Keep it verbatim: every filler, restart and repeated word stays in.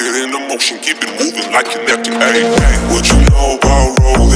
it in motion, keep it moving like kinetic. Ayy, what you know about roll?